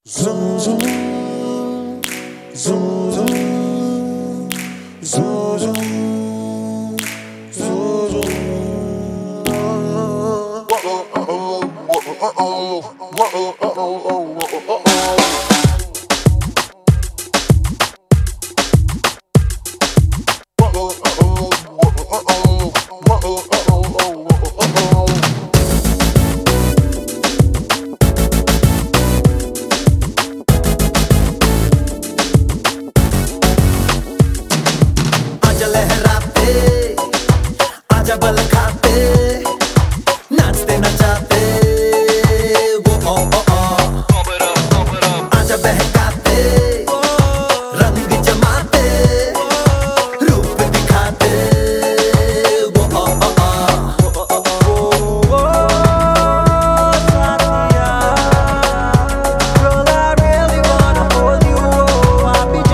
Zoom, zoom, zoom, zoom, zoom, zoom, zoom, zoom. आजा बल खाते नाचते नचाते वो ओ ओ ओ आजा बहकाते रंग जमाते रूप दिखाते वो ओ ओ ओ साथिया girl I really wanna hold you I'll be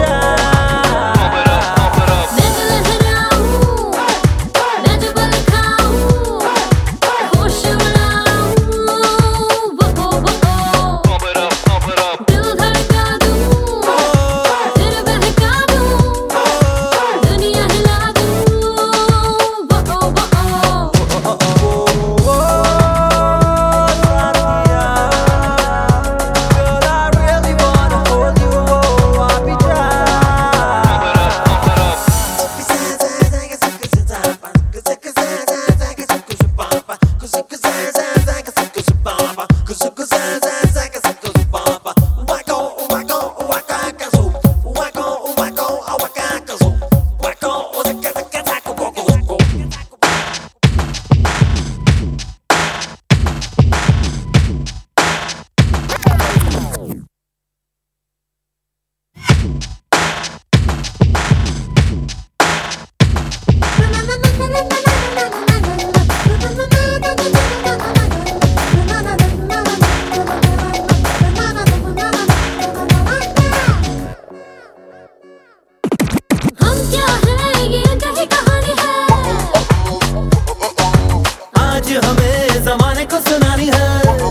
हमें ज़माने को सुनानी है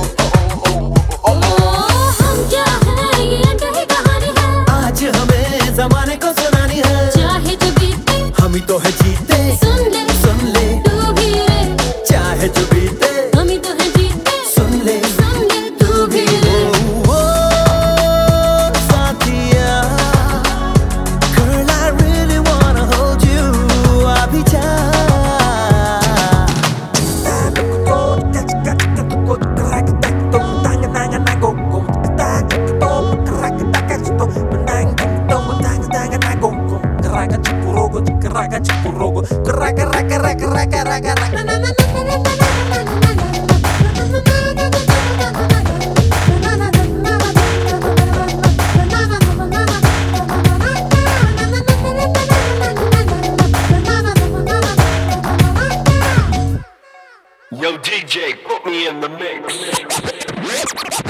हम क्या है ये कही कहानी है आज हमें ज़माने को सुनानी है चाहे जो बीते हम ही तो है जीते सुन ले तू भी रे चाहे जो बीते हम ही तो है जीते सुन ले तू भी रे ओ साथिया girl I really wanna hold you I'll be Yo DJ, put me in the mix.